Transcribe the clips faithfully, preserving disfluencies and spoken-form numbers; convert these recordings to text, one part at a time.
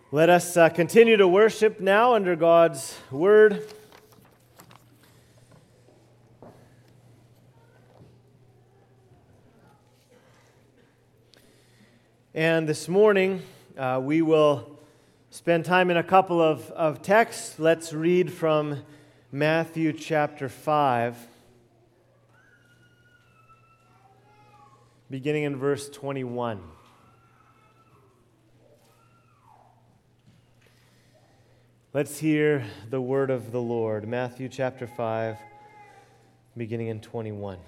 Let us uh, continue to worship now under God's Word. And this morning, uh, we will spend time in a couple of, of texts. Let's read from Matthew chapter five, beginning in verse twenty-one. Let's hear the word of the Lord. Matthew chapter five, beginning in twenty-one.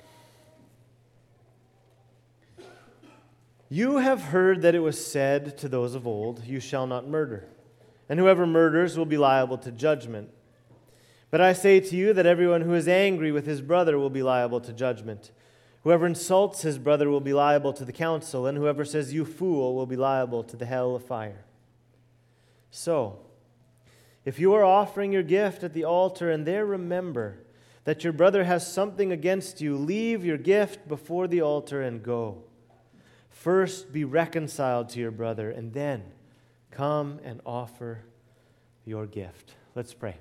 You have heard that it was said to those of old, "You shall not murder, and whoever murders will be liable to judgment." But I say to you that everyone who is angry with his brother will be liable to judgment. Whoever insults his brother will be liable to the council, and whoever says, "You fool," will be liable to the hell of fire. So, if you are offering your gift at the altar and there remember that your brother has something against you, leave your gift before the altar and go. First be reconciled to your brother, and then come and offer your gift. Let's pray.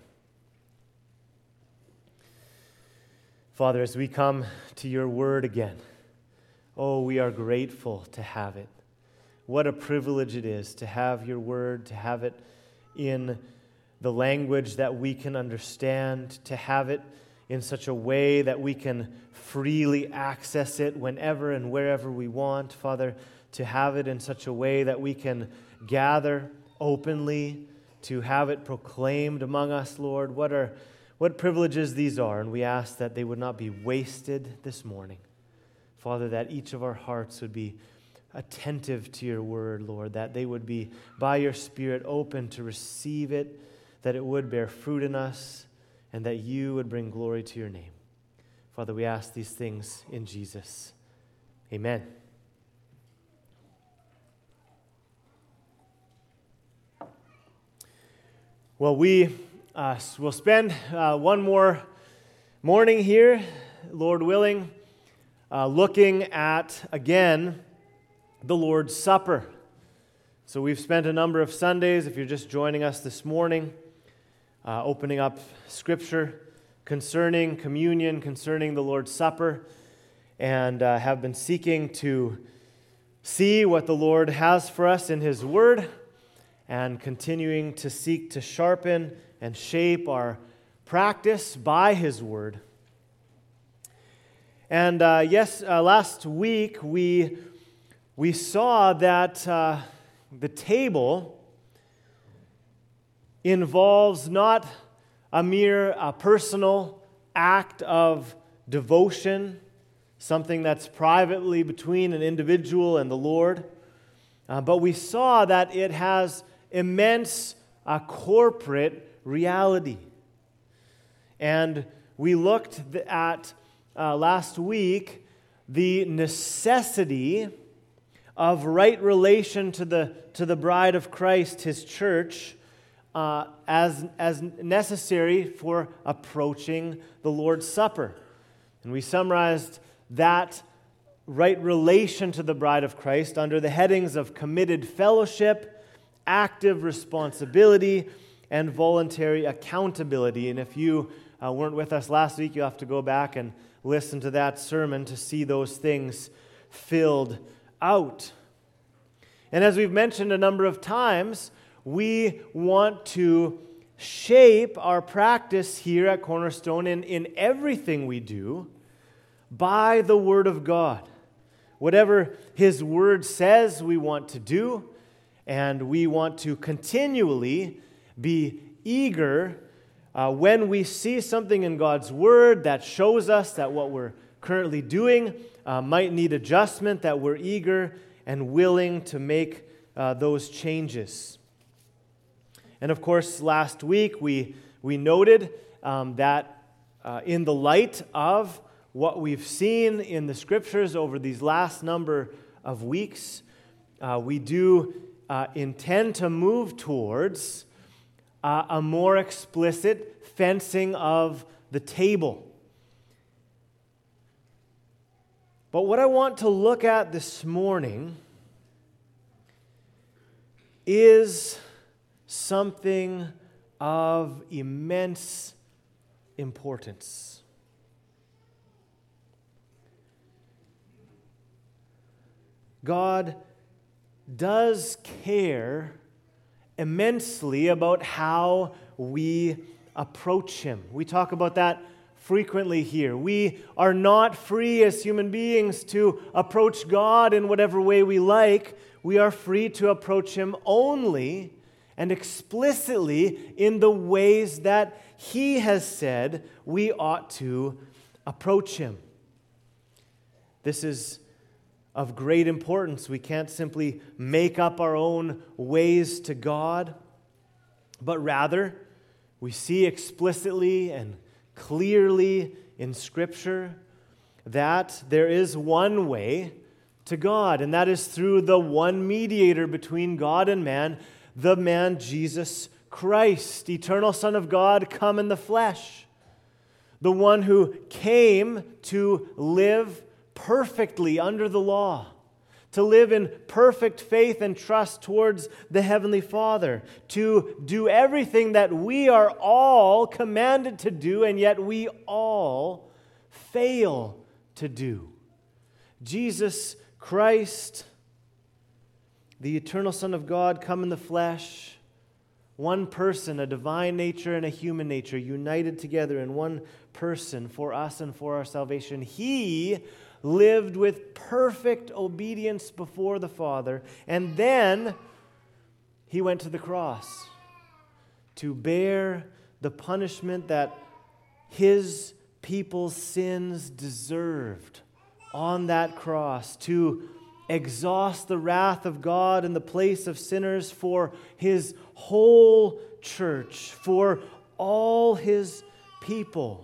Father, as we come to your word again, oh, we are grateful to have it. What a privilege it is to have your word, to have it in the language that we can understand, to have it in such a way that we can freely access it whenever and wherever we want. Father, to have it in such a way that we can gather openly, to have it proclaimed among us, Lord. What are what privileges these are, and we ask that they would not be wasted this morning. Father, that each of our hearts would be attentive to your word, Lord, that they would be, by your Spirit, open to receive it, that it would bear fruit in us, and that you would bring glory to your name. Father, we ask these things in Jesus. Amen. Well, we uh, will spend uh, one more morning here, Lord willing, uh, looking at, again, the Lord's Supper. So we've spent a number of Sundays, if you're just joining us this morning, Uh, opening up Scripture concerning communion, concerning the Lord's Supper, and uh, have been seeking to see what the Lord has for us in His Word, and continuing to seek to sharpen and shape our practice by His Word. And uh, yes, uh, last week we we saw that uh, the table involves not a mere uh, personal act of devotion, something that's privately between an individual and the Lord, uh, but we saw that it has immense uh, corporate reality. And we looked at, uh, last week, the necessity of right relation to the, to the bride of Christ, His church, Uh, as, as necessary for approaching the Lord's Supper. And we summarized that right relation to the bride of Christ under the headings of committed fellowship, active responsibility, and voluntary accountability. And if you uh, weren't with us last week, you'll have to go back and listen to that sermon to see those things filled out. And as we've mentioned a number of times, we want to shape our practice here at Cornerstone in, in everything we do by the Word of God. Whatever His Word says we want to do, and we want to continually be eager uh, when we see something in God's Word that shows us that what we're currently doing uh, might need adjustment, that we're eager and willing to make uh, those changes. And of course, last week we, we noted um, that uh, in the light of what we've seen in the Scriptures over these last number of weeks, uh, we do uh, intend to move towards uh, a more explicit fencing of the table. But what I want to look at this morning is something of immense importance. God does care immensely about how we approach Him. We talk about that frequently here. We are not free as human beings to approach God in whatever way we like. We are free to approach Him only and explicitly in the ways that He has said we ought to approach Him. This is of great importance. We can't simply make up our own ways to God, but rather we see explicitly and clearly in Scripture that there is one way to God, and that is through the one mediator between God and man, the man Jesus Christ, eternal Son of God, come in the flesh, the one who came to live perfectly under the law, to live in perfect faith and trust towards the Heavenly Father, to do everything that we are all commanded to do, and yet we all fail to do. Jesus Christ, the eternal Son of God, come in the flesh, one person, a divine nature and a human nature, united together in one person for us and for our salvation. He lived with perfect obedience before the Father, and then He went to the cross to bear the punishment that His people's sins deserved on that cross, to exhaust the wrath of God in the place of sinners for His whole church, for all His people.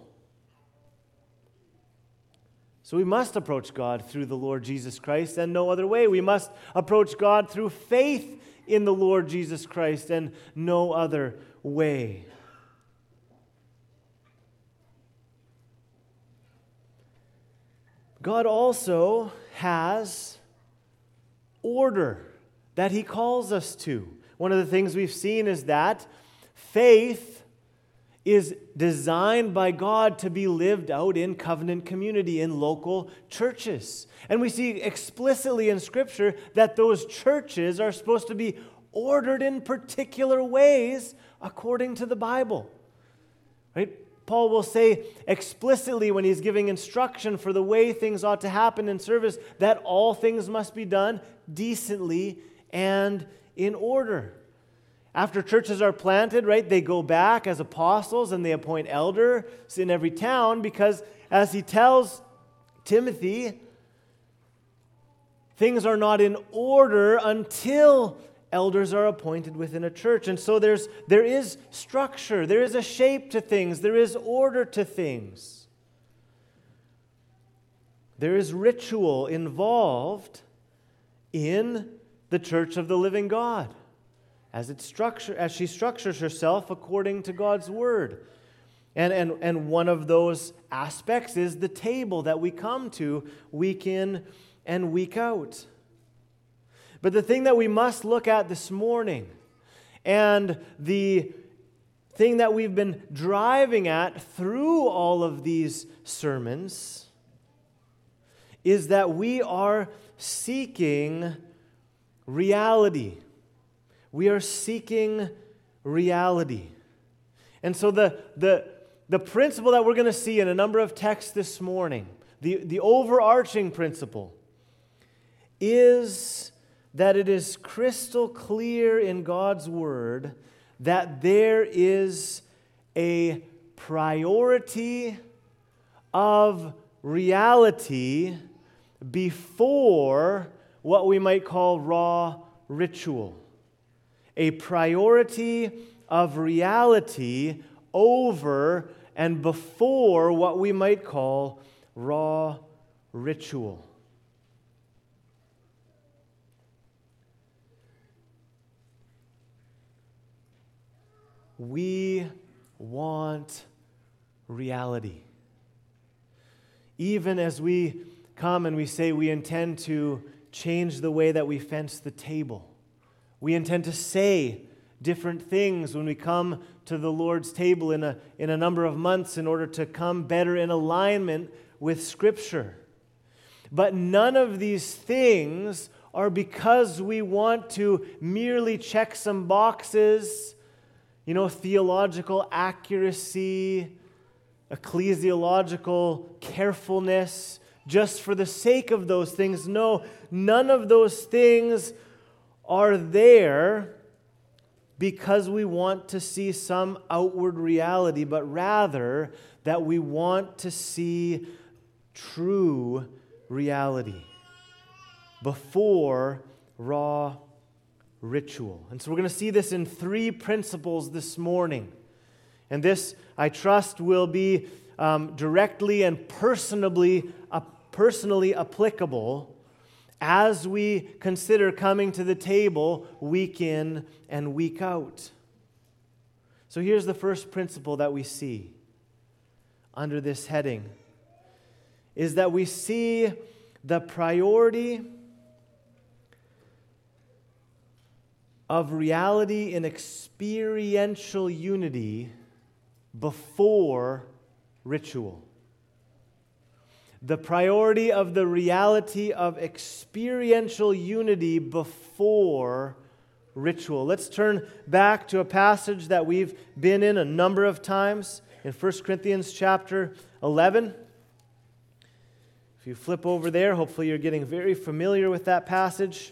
So we must approach God through the Lord Jesus Christ and no other way. We must approach God through faith in the Lord Jesus Christ and no other way. God also has order that He calls us to. One of the things we've seen is that faith is designed by God to be lived out in covenant community, in local churches. And we see explicitly in Scripture that those churches are supposed to be ordered in particular ways according to the Bible. Right? Paul will say explicitly when he's giving instruction for the way things ought to happen in service that all things must be done decently and in order. After churches are planted, right, they go back as apostles and they appoint elders in every town because, as he tells Timothy, things are not in order until elders are appointed within a church. And so there's there is structure, there is a shape to things, there is order to things. There is ritual involved in the church of the living God, as it structure, as she structures herself according to God's word. And, and, and one of those aspects is the table that we come to week in and week out. But the thing that we must look at this morning, and the thing that we've been driving at through all of these sermons, is that we are seeking reality. We are seeking reality. And so the, the, the principle that we're going to see in a number of texts this morning, the, the overarching principle, is that it is crystal clear in God's Word that there is a priority of reality before what we might call raw ritual. A priority of reality over and before what we might call raw ritual. We want reality. Even as we come and we say we intend to change the way that we fence the table, we intend to say different things when we come to the Lord's table in a, in a number of months in order to come better in alignment with Scripture. But none of these things are because we want to merely check some boxes, you know, theological accuracy, ecclesiological carefulness, just for the sake of those things. No, none of those things are there because we want to see some outward reality, but rather that we want to see true reality before raw ritual. And so we're going to see this in three principles this morning. And this, I trust, will be um, directly and personally, uh, personally applicable as we consider coming to the table week in and week out. So here's the first principle that we see under this heading, is that we see the priority of reality in experiential unity before ritual. The priority of the reality of experiential unity before ritual. Let's turn back to a passage that we've been in a number of times in First Corinthians chapter eleven. If you flip over there, hopefully you're getting very familiar with that passage.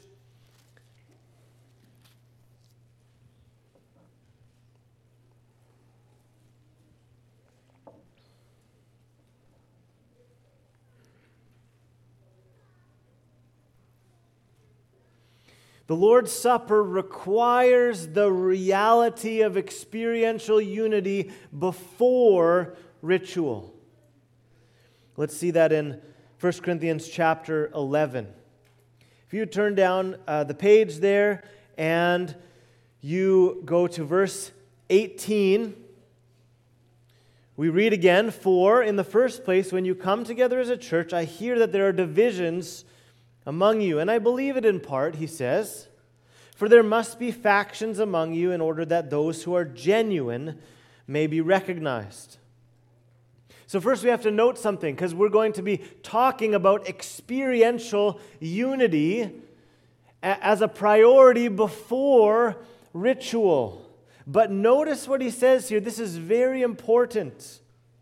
The Lord's Supper requires the reality of experiential unity before ritual. Let's see that in First Corinthians chapter eleven. If you turn down uh, the page there and you go to verse eighteen, we read again, "For in the first place, when you come together as a church, I hear that there are divisions among you. And I believe it in part," he says, "for there must be factions among you in order that those who are genuine may be recognized." So first we have to note something, because we're going to be talking about experiential unity as a priority before ritual. But notice what he says here. This is very important.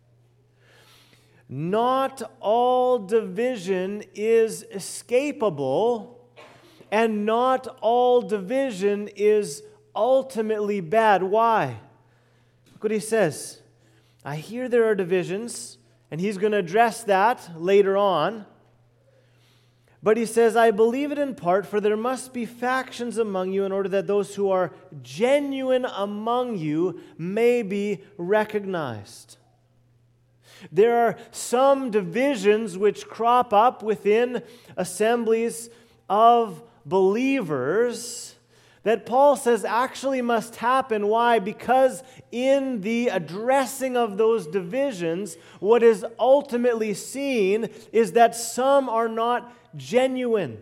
Not all division is escapable, and not all division is ultimately bad. Why? Look what he says. I hear there are divisions, and he's going to address that later on. But he says, I believe it in part, for there must be factions among you in order that those who are genuine among you may be recognized. There are some divisions which crop up within assemblies of believers that Paul says actually must happen. Why? Because in the addressing of those divisions, what is ultimately seen is that some are not genuine.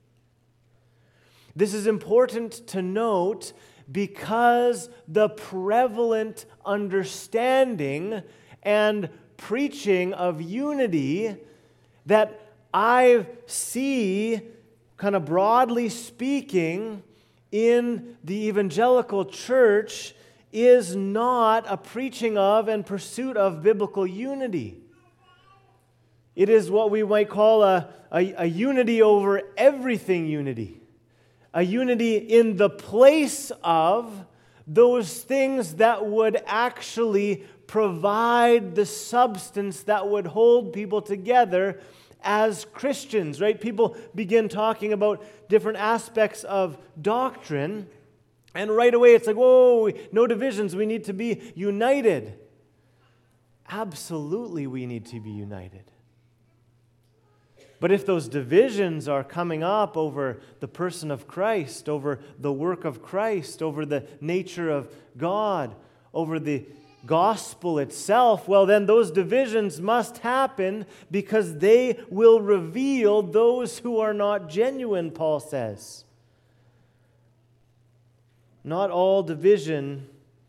This is important to note because the prevalent understanding and preaching of unity that I see, kind of broadly speaking, in the evangelical church is not a preaching of and pursuit of biblical unity. It is what we might call a, a, a unity over everything unity. A unity in the place of those things that would actually provide the substance that would hold people together as Christians, right? People begin talking about different aspects of doctrine, and right away it's like, whoa, no divisions, we need to be united. Absolutely, we need to be united. But if those divisions are coming up over the person of Christ, over the work of Christ, over the nature of God, over the gospel itself, well, then those divisions must happen because they will reveal those who are not genuine, Paul says. not all division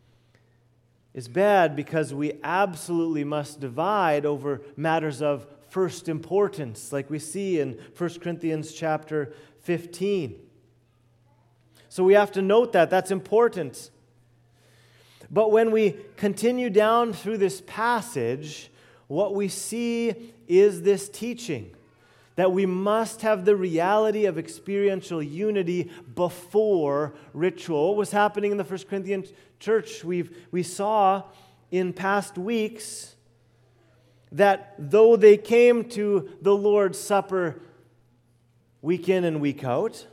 is bad, because we absolutely must divide over matters of first importance, like we see in First Corinthians chapter fifteen. So we have to note that. That's important. But when we continue down through this passage, what we see is this teaching that we must have the reality of experiential unity before ritual. What was happening in the First Corinthian church, we've, we saw in past weeks that though they came to the Lord's Supper week in and week out,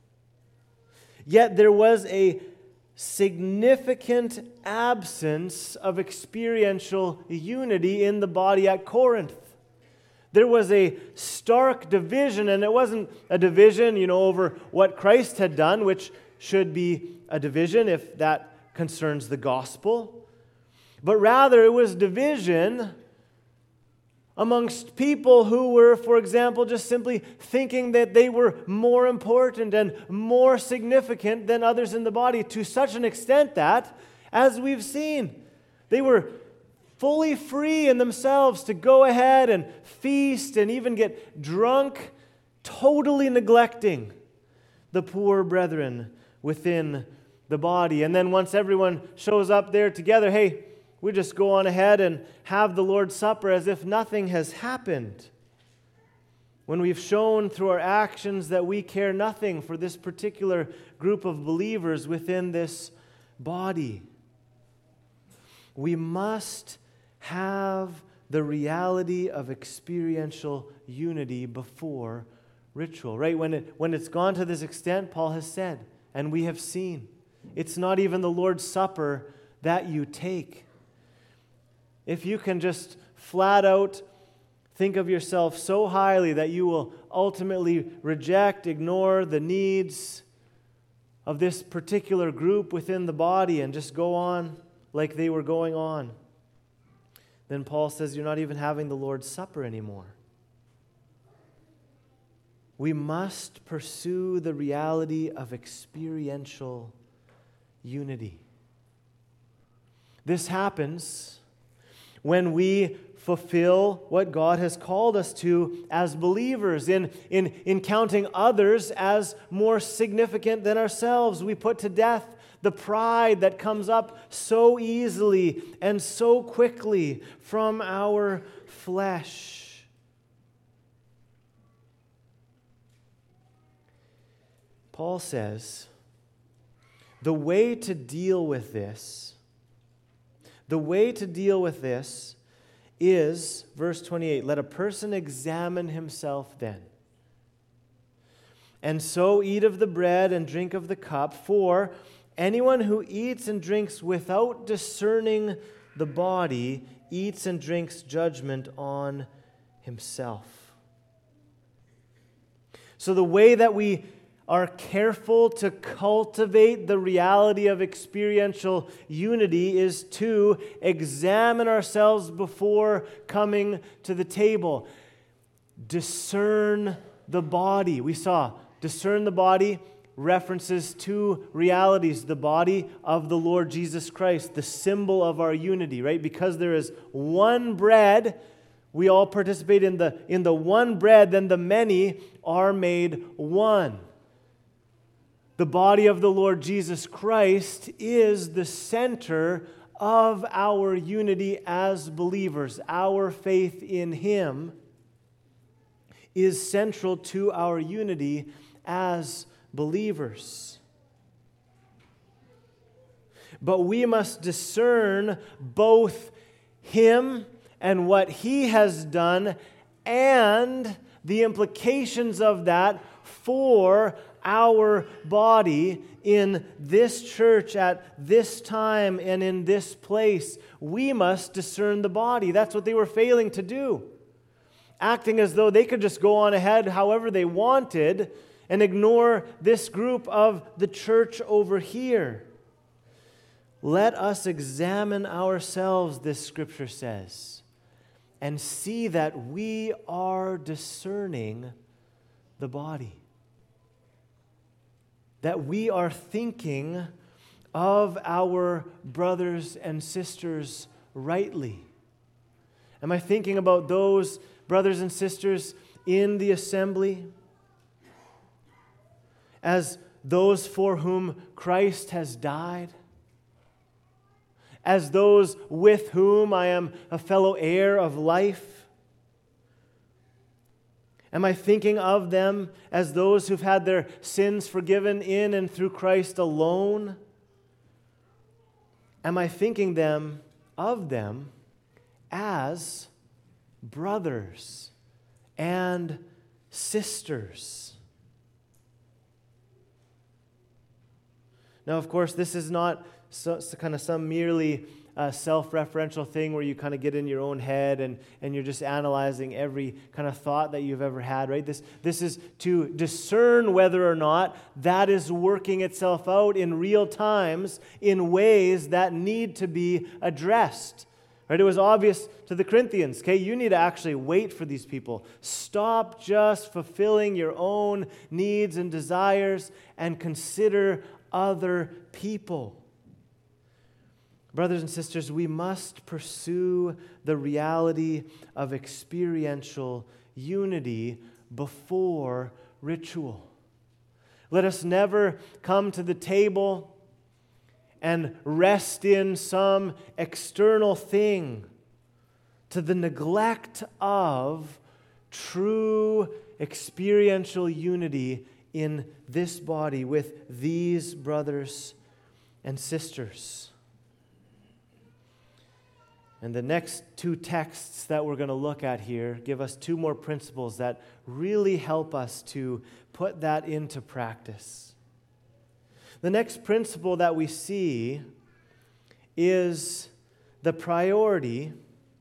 yet there was a significant absence of experiential unity in the body at Corinth. There was a stark division, and it wasn't a division, you know, over what Christ had done, which should be a division if that concerns the gospel, but rather it was division amongst people who were, for example, just simply thinking that they were more important and more significant than others in the body, to such an extent that, as we've seen, they were fully free in themselves to go ahead and feast and even get drunk, totally neglecting the poor brethren within the body. And then once everyone shows up there together, hey, we just go on ahead and have the Lord's Supper as if nothing has happened, when we've shown through our actions that we care nothing for this particular group of believers within this body. We must have the reality of experiential unity before ritual, right? When it, when it's gone to this extent, Paul has said, and we have seen, it's not even the Lord's Supper that you take. If you can just flat out think of yourself so highly that you will ultimately reject, ignore the needs of this particular group within the body and just go on like they were going on, then Paul says you're not even having the Lord's Supper anymore. We must pursue the reality of experiential unity. This happens when we fulfill what God has called us to as believers, in, in, in counting others as more significant than ourselves. We put to death the pride that comes up so easily and so quickly from our flesh. Paul says, the way to deal with this The way to deal with this is, verse twenty-eight, let a person examine himself then, and so eat of the bread and drink of the cup, for anyone who eats and drinks without discerning the body eats and drinks judgment on himself. So the way that we are careful to cultivate the reality of experiential unity is to examine ourselves before coming to the table. Discern the body. We saw discern the body references two realities: the body of the Lord Jesus Christ, the symbol of our unity, right? Because there is one bread, we all participate in the, in the one bread, then the many are made one. The body of the Lord Jesus Christ is the center of our unity as believers. Our faith in Him is central to our unity as believers. But we must discern both Him and what He has done and the implications of that for our body in this church at this time and in this place. We must discern the body. That's what they were failing to do, acting as though they could just go on ahead however they wanted and ignore this group of the church over here. Let us examine ourselves, this scripture says, and see that we are discerning the body. That we are thinking of our brothers and sisters rightly? Am I thinking about those brothers and sisters in the assembly as those for whom Christ has died? As those with whom I am a fellow heir of life? Am I thinking of them as those who've had their sins forgiven in and through Christ alone? Am I thinking them of them as brothers and sisters? Now, of course, this is not so, so kind of some merely uh, self-referential thing where you kind of get in your own head and, and you're just analyzing every kind of thought that you've ever had, right? This, this is to discern whether or not that is working itself out in real times in ways that need to be addressed. Right? It was obvious to the Corinthians, okay, you need to actually wait for these people. Stop just fulfilling your own needs and desires and consider other people. Brothers and sisters, we must pursue the reality of experiential unity before ritual. Let us never come to the table and rest in some external thing to the neglect of true experiential unity in this body with these brothers and sisters. And the next two texts that we're going to look at here give us two more principles that really help us to put that into practice. The next principle that we see is the priority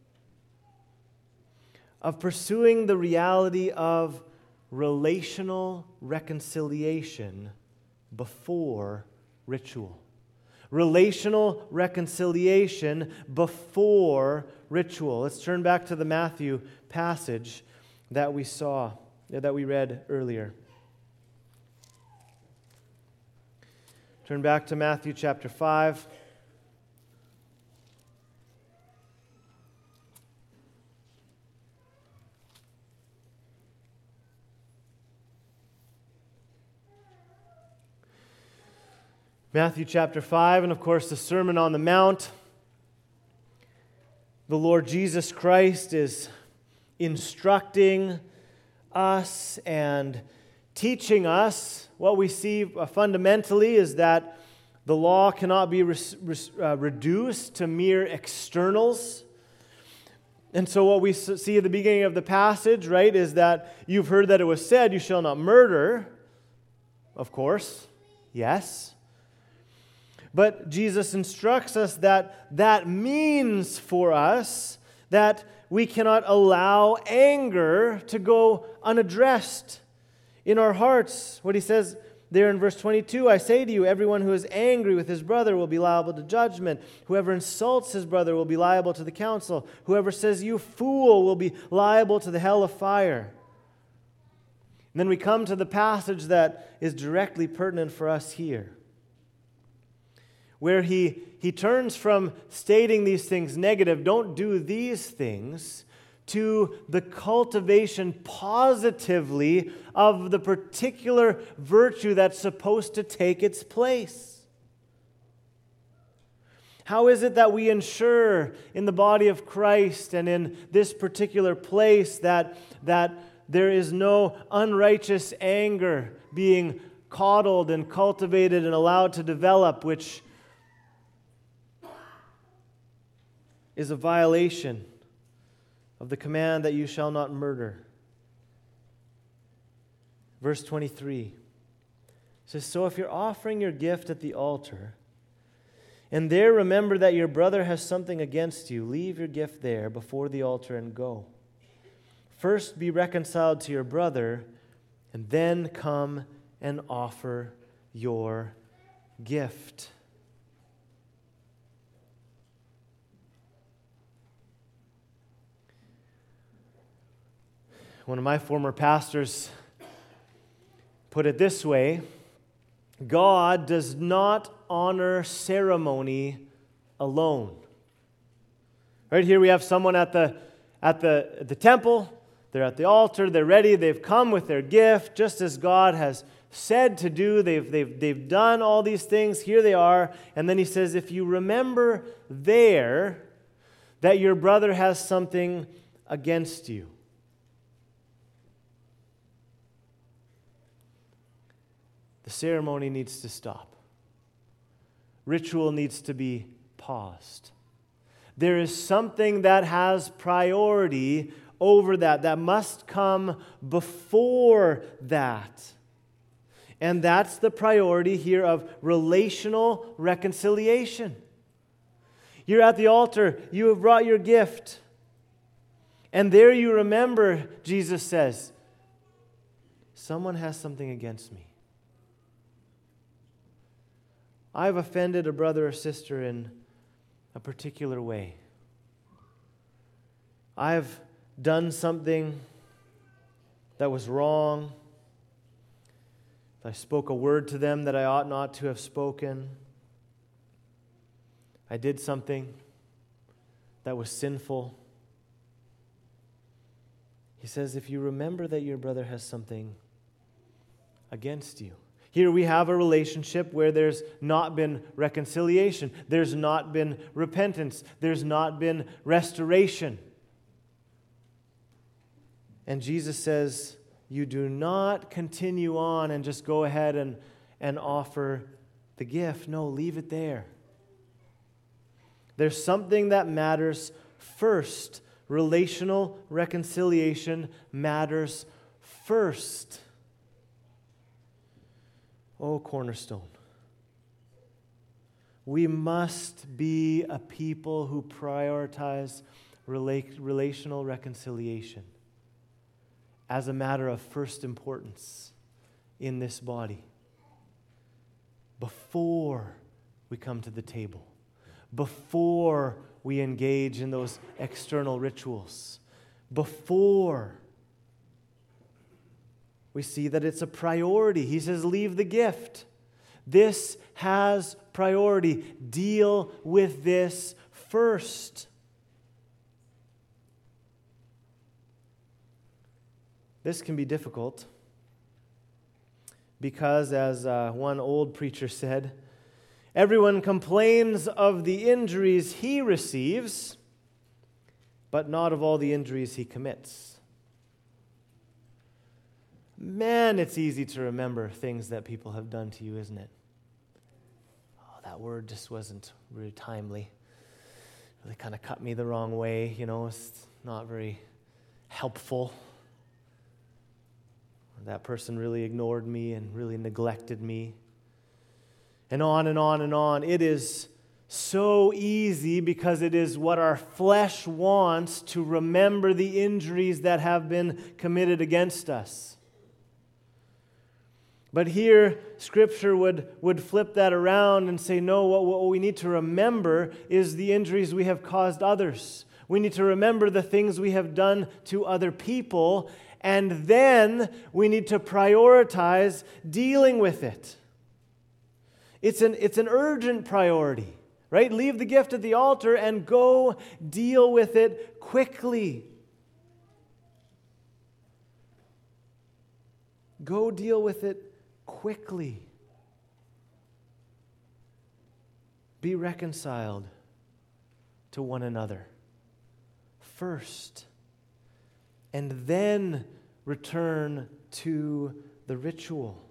of pursuing the reality of relational reconciliation before ritual. Relational reconciliation before ritual. Let's turn back to the Matthew passage that we saw, that we read earlier. Turn back to Matthew chapter five. Matthew chapter five, and of course the Sermon on the Mount. The Lord Jesus Christ is instructing us and teaching us. What we see fundamentally is that the law cannot be re- re- uh, reduced to mere externals. And so what we see at the beginning of the passage, right, is that you've heard that it was said, you shall not murder. Of course, yes. But Jesus instructs us that that means for us that we cannot allow anger to go unaddressed in our hearts. What he says there in verse twenty-two, I say to you, everyone who is angry with his brother will be liable to judgment. Whoever insults his brother will be liable to the council. Whoever says, you fool, will be liable to the hell of fire. And then we come to the passage that is directly pertinent for us here, where he, he turns from stating these things negative, don't do these things, to the cultivation positively of the particular virtue that's supposed to take its place. How is it that we ensure in the body of Christ and in this particular place that, that there is no unrighteous anger being coddled and cultivated and allowed to develop, which is a violation of the command that you shall not murder? Verse twenty-three says, so if you're offering your gift at the altar, and there remember that your brother has something against you, leave your gift there before the altar and go. First be reconciled to your brother, and then come and offer your gift. One of my former pastors put it this way, God does not honor ceremony alone. Right here we have someone at the at the at the temple. They're at the altar. They're ready. They've come with their gift, just as God has said to do. They've they've they've done all these things. Here they are, and then he says, "If you remember there that your brother has something against you." The ceremony needs to stop. Ritual needs to be paused. There is something that has priority over that, that must come before that. And that's the priority here of relational reconciliation. You're at the altar, you have brought your gift. And there you remember, Jesus says, someone has something against me. I've offended a brother or sister in a particular way. I've done something that was wrong. I spoke a word to them that I ought not to have spoken. I did something that was sinful. He says, if you remember that your brother has something against you. Here we have a relationship where there's not been reconciliation. There's not been repentance. There's not been restoration. And Jesus says, you do not continue on and just go ahead and, and offer the gift. No, leave it there. There's something that matters first. Relational reconciliation matters first. Oh, Cornerstone. We must be a people who prioritize rela- relational reconciliation as a matter of first importance in this body. Before we come to the table, before we engage in those external rituals, before we see that it's a priority. He says, leave the gift. This has priority. Deal with this first. This can be difficult because, as uh, one old preacher said, everyone complains of the injuries he receives, but not of all the injuries he commits. Man, it's easy to remember things that people have done to you, isn't it? Oh, that word just wasn't really timely. Really kind of cut me the wrong way, you know, it's not very helpful. That person really ignored me and really neglected me. And on and on and on. It is so easy because it is what our flesh wants to remember the injuries that have been committed against us. But here, Scripture would, would flip that around and say, no, what, what we need to remember is the injuries we have caused others. We need to remember the things we have done to other people, and then we need to prioritize dealing with it. It's an, it's an urgent priority, right? Leave the gift at the altar and go deal with it quickly. Go deal with it quickly. Be reconciled to one another first, and then return to the ritual.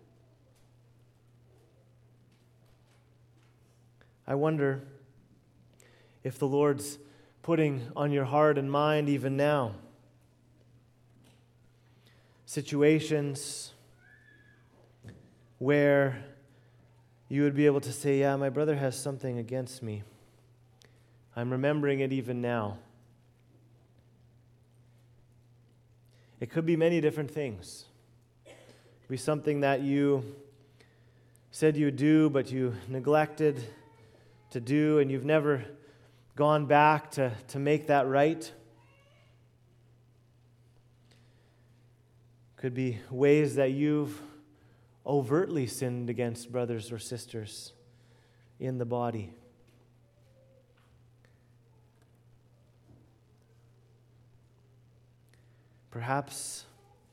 I wonder if the Lord's putting on your heart and mind even now situations where you would be able to say, yeah, my brother has something against me. I'm remembering it even now. It could be many different things. It could be something that you said you would do, but you neglected to do, and you've never gone back to, to make that right. Could be ways that you've overtly sinned against brothers or sisters in the body. Perhaps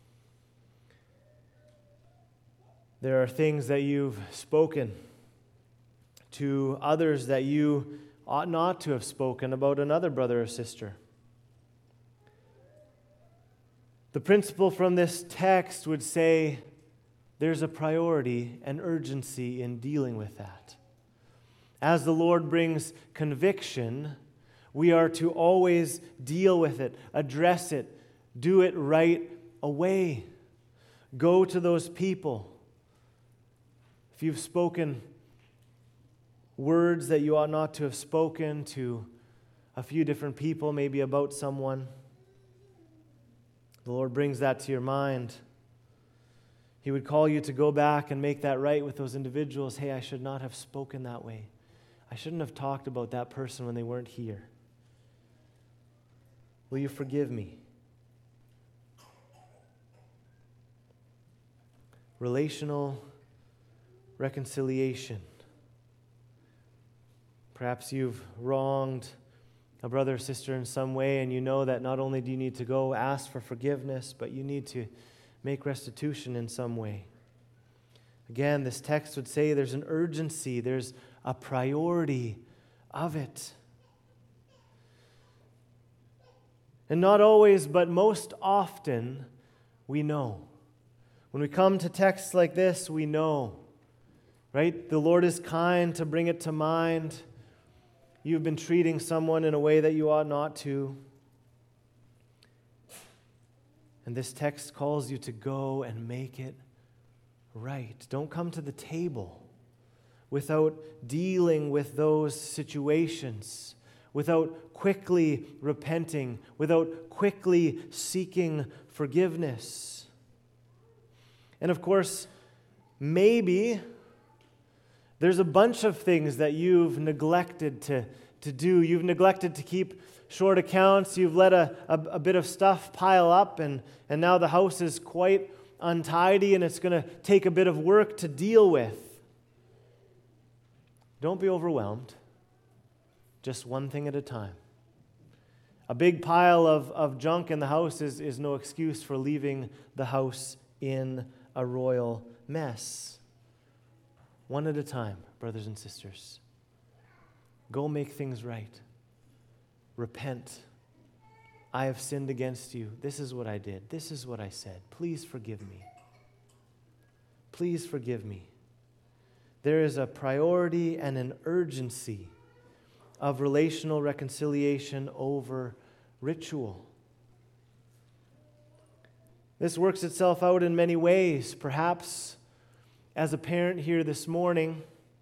there are things that you've spoken to others that you ought not to have spoken about another brother or sister. The principle from this text would say there's a priority and urgency in dealing with that. As the Lord brings conviction, we are to always deal with it, address it, do it right away. Go to those people. If you've spoken words that you ought not to have spoken to a few different people, maybe about someone, the Lord brings that to your mind. He would call you to go back and make that right with those individuals. Hey, I should not have spoken that way. I shouldn't have talked about that person when they weren't here. Will you forgive me? Relational reconciliation. Perhaps you've wronged a brother or sister in some way, and you know that not only do you need to go ask for forgiveness, but you need to make restitution in some way. Again, this text would say there's an urgency, there's a priority of it. And not always, but most often, we know. When we come to texts like this, we know, right? The Lord is kind to bring it to mind. You've been treating someone in a way that you ought not to. And this text calls you to go and make it right. Don't come to the table without dealing with those situations, without quickly repenting, without quickly seeking forgiveness. And of course, maybe there's a bunch of things that you've neglected to, to do. You've neglected to keep short accounts. You've let a, a, a bit of stuff pile up, and, and now the house is quite untidy, and it's going to take a bit of work to deal with. Don't be overwhelmed. Just one thing at a time. A big pile of, of junk in the house is, is no excuse for leaving the house in a royal mess. One at a time, brothers and sisters. Go make things right. Repent. I have sinned against you. This is what I did. This is what I said. Please forgive me. Please forgive me. There is a priority and an urgency of relational reconciliation over ritual. This works itself out in many ways. Perhaps as a parent here this morning,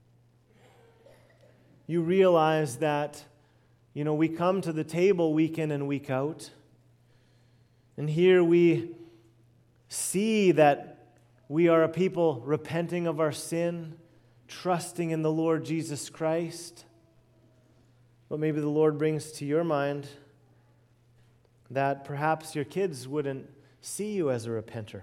you realize that, you know, we come to the table week in and week out, and here we see that we are a people repenting of our sin, trusting in the Lord Jesus Christ. But maybe the Lord brings to your mind that perhaps your kids wouldn't see you as a repenter.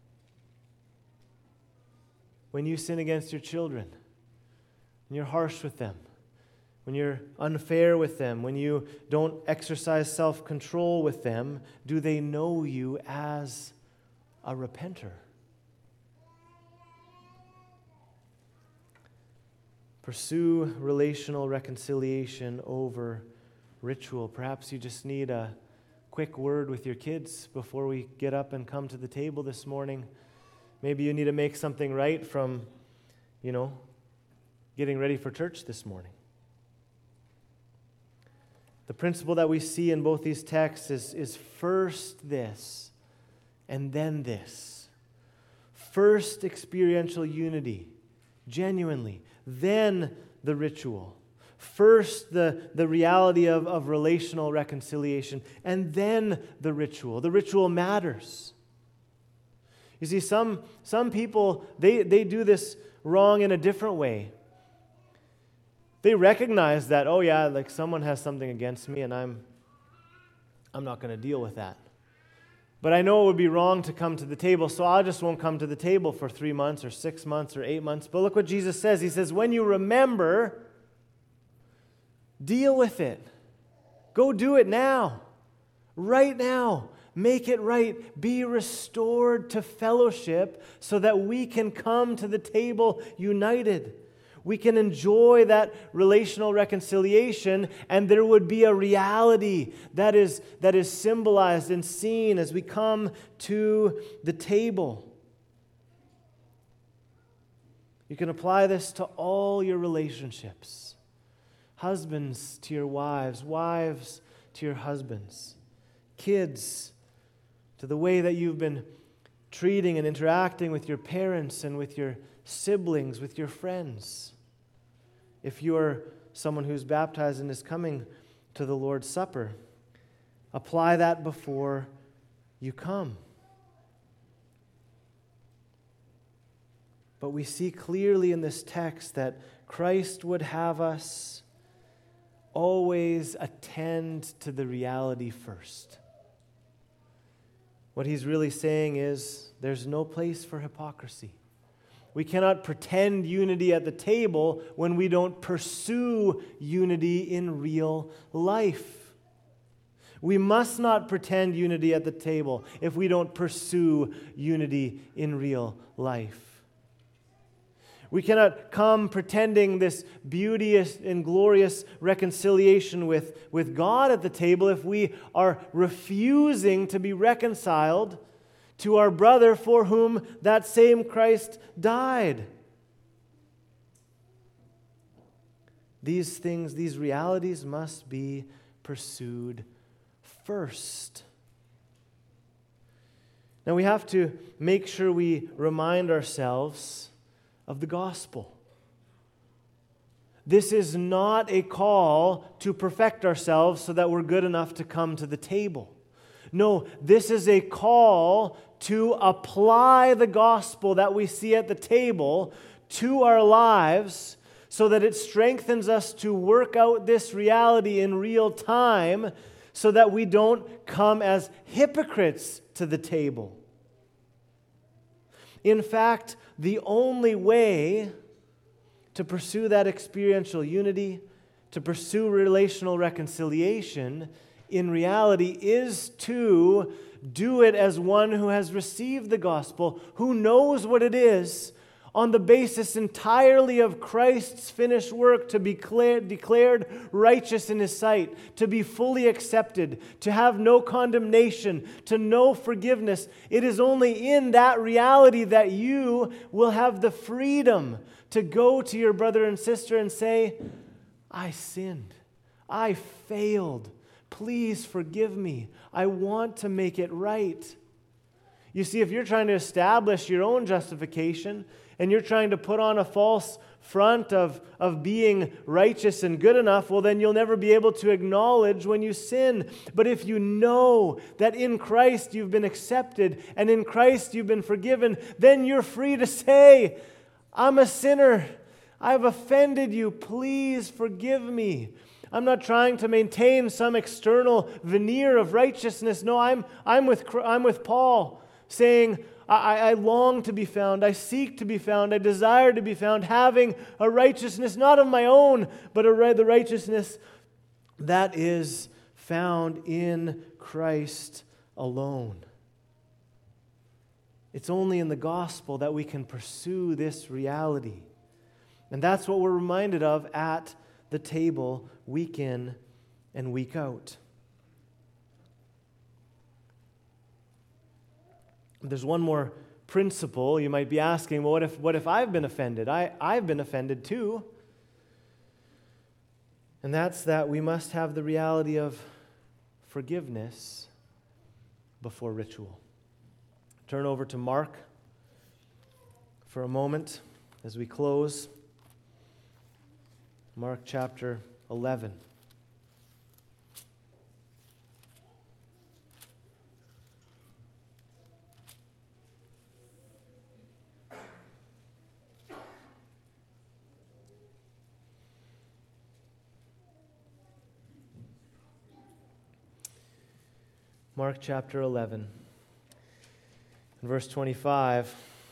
When you sin against your children, when you're harsh with them, when you're unfair with them, when you don't exercise self-control with them, do they know you as a repenter? Pursue relational reconciliation over ritual. Perhaps you just need a quick word with your kids before we get up and come to the table this morning. Maybe you need to make something right from, you know, getting ready for church this morning. The principle that we see in both these texts is, is first this and then this. First experiential unity, genuinely. Then the ritual. First, the, the reality of, of relational reconciliation, and then the ritual. The ritual matters. You see, some, some people, they, they do this wrong in a different way. They recognize that, oh yeah, like someone has something against me, and I'm, I'm not going to deal with that. but I know it would be wrong to come to the table, so I just won't come to the table for three months or six months or eight months. But look what Jesus says. He says, when you remember, deal with it. Go do it now. Right now. Make it right. Be restored to fellowship so that we can come to the table united. We can enjoy that relational reconciliation, and there would be a reality that is, that is symbolized and seen as we come to the table. You can apply this to all your relationships. Husbands to your wives, wives to your husbands, kids to the way that you've been treating and interacting with your parents and with your siblings, with your friends. If you're someone who's baptized and is coming to the Lord's Supper, apply that before you come. But we see clearly in this text that Christ would have us always attend to the reality first. What he's really saying is there's no place for hypocrisy. We cannot pretend unity at the table when we don't pursue unity in real life. We must not pretend unity at the table if we don't pursue unity in real life. We cannot come pretending this beauteous and glorious reconciliation with, with God at the table if we are refusing to be reconciled to our brother for whom that same Christ died. These things, these realities must be pursued first. Now we have to make sure we remind ourselves of the gospel. This is not a call to perfect ourselves so that we're good enough to come to the table. No, this is a call to apply the gospel that we see at the table to our lives so that it strengthens us to work out this reality in real time so that we don't come as hypocrites to the table. In fact, the only way to pursue that experiential unity, to pursue relational reconciliation, in reality is to do it as one who has received the gospel, who knows what it is, on the basis entirely of Christ's finished work to be declared, declared righteous in His sight, to be fully accepted, to have no condemnation, to know forgiveness. It is only in that reality that you will have the freedom to go to your brother and sister and say, I sinned. I failed. Please forgive me. I want to make it right. You see, if you're trying to establish your own justification and you're trying to put on a false front of, of being righteous and good enough, well, then you'll never be able to acknowledge when you sin. But if you know that in Christ you've been accepted and in Christ you've been forgiven, then you're free to say, I'm a sinner. I've offended you. Please forgive me. I'm not trying to maintain some external veneer of righteousness. No, I'm, I'm, with, I'm with Paul, saying, I, I long to be found, I seek to be found, I desire to be found, having a righteousness not of my own, but a, the righteousness that is found in Christ alone. It's only in the gospel that we can pursue this reality. And that's what we're reminded of at the table week in and week out. There's one more principle. You might be asking, well, what if, what if I've been offended? I, I've been offended too. And that's that we must have the reality of forgiveness before ritual. Turn over to Mark for a moment as we close. Mark chapter eleven. Mark chapter eleven. In verse twenty-five,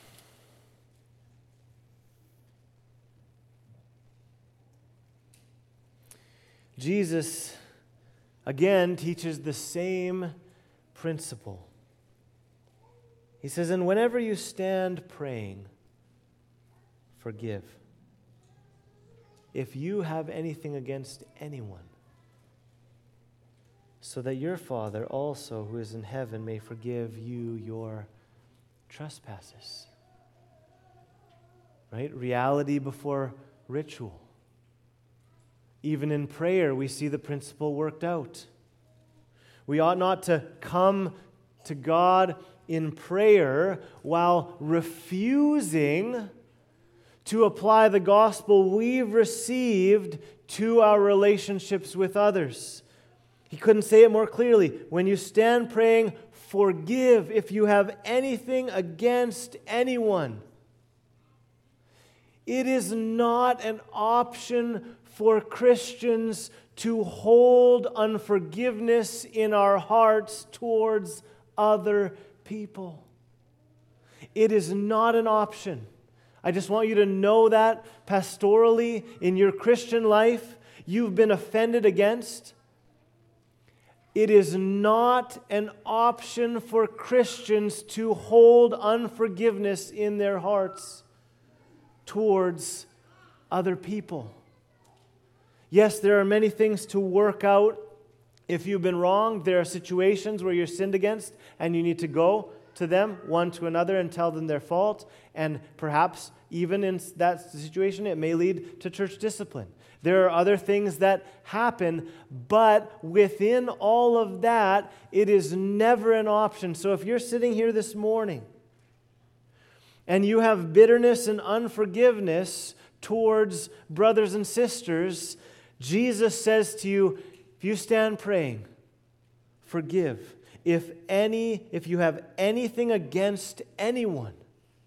Jesus again teaches the same principle. He says, and whenever you stand praying, forgive, if you have anything against anyone, so that your Father also, who is in heaven, may forgive you your trespasses. Right? Reality before ritual. Even in prayer, we see the principle worked out. We ought not to come to God in prayer while refusing to apply the gospel we've received to our relationships with others. He couldn't say it more clearly. When you stand praying, forgive if you have anything against anyone. It is not an option for Christians to hold unforgiveness in our hearts towards other people. It is not an option. I just want you to know that pastorally in your Christian life, you've been offended against. It is not an option for Christians to hold unforgiveness in their hearts towards other people. Yes, there are many things to work out. If you've been wronged, there are situations where you're sinned against and you need to go to them, one to another, and tell them their fault. And perhaps even in that situation, it may lead to church discipline. There are other things that happen, but within all of that, it is never an option. So if you're sitting here this morning and you have bitterness and unforgiveness towards brothers and sisters, Jesus says to you, if you stand praying, forgive. If any, if you have anything against anyone,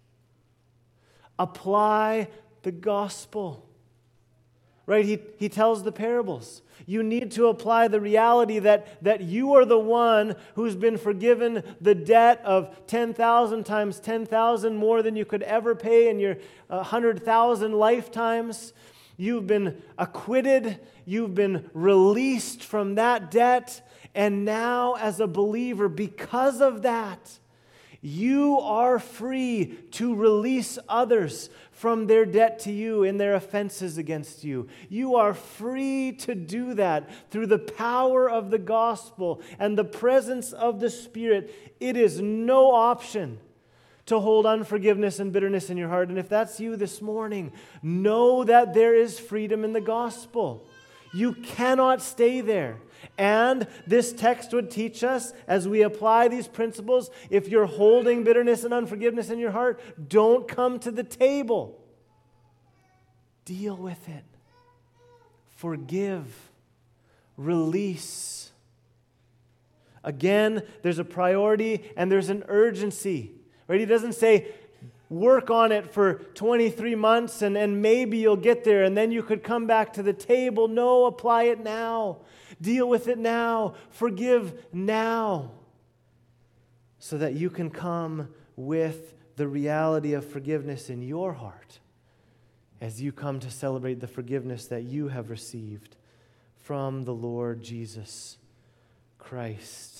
apply the gospel. Right? He, he tells the parables. You need to apply the reality that, that you are the one who's been forgiven the debt of ten thousand times ten thousand more than you could ever pay in your one hundred thousand lifetimes. You've been acquitted. You've been released from that debt. And now, as a believer, because of that, you are free to release others from their debt to you and their offenses against you. You are free to do that through the power of the gospel and the presence of the Spirit. It is no option to hold unforgiveness and bitterness in your heart. And if that's you this morning, know that there is freedom in the gospel. You cannot stay there. And this text would teach us, as we apply these principles, if you're holding bitterness and unforgiveness in your heart, don't come to the table. Deal with it. Forgive. Release. Again, there's a priority and there's an urgency. Right? He doesn't say, work on it for twenty-three months and, and maybe you'll get there and then you could come back to the table. No, apply it now. Deal with it now. Forgive now. So that you can come with the reality of forgiveness in your heart as you come to celebrate the forgiveness that you have received from the Lord Jesus Christ.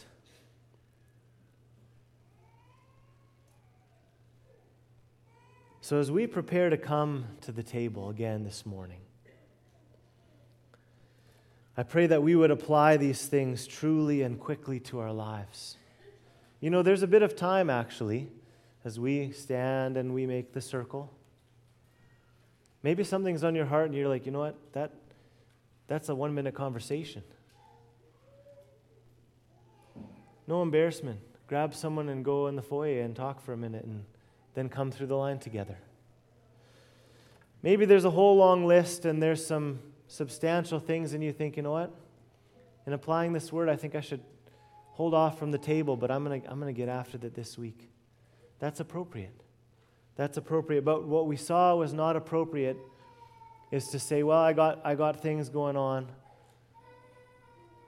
So as we prepare to come to the table again this morning, I pray that we would apply these things truly and quickly to our lives. You know, there's a bit of time, actually, as we stand and we make the circle. Maybe something's on your heart and you're like, you know what, that that's a one-minute conversation. No embarrassment. Grab someone and go in the foyer and talk for a minute and then come through the line together. Maybe there's a whole long list and there's some substantial things and you think, you know what? In applying this word, I think I should hold off from the table, but I'm going to I'm going to get after that this week. That's appropriate. That's appropriate. But what we saw was not appropriate is to say, well, I got I got things going on.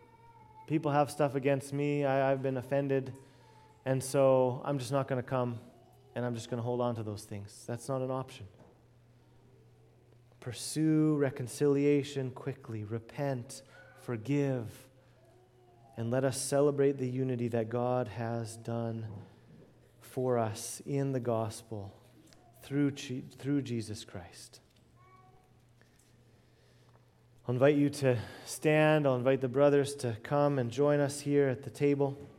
People have stuff against me. I, I've been offended. And so I'm just not going to come. and I'm just going to hold on to those things. That's not an option. Pursue reconciliation quickly. Repent, forgive, and let us celebrate the unity that God has done for us in the gospel through, through Jesus Christ. I'll invite you to stand. I'll invite the brothers to come and join us here at the table.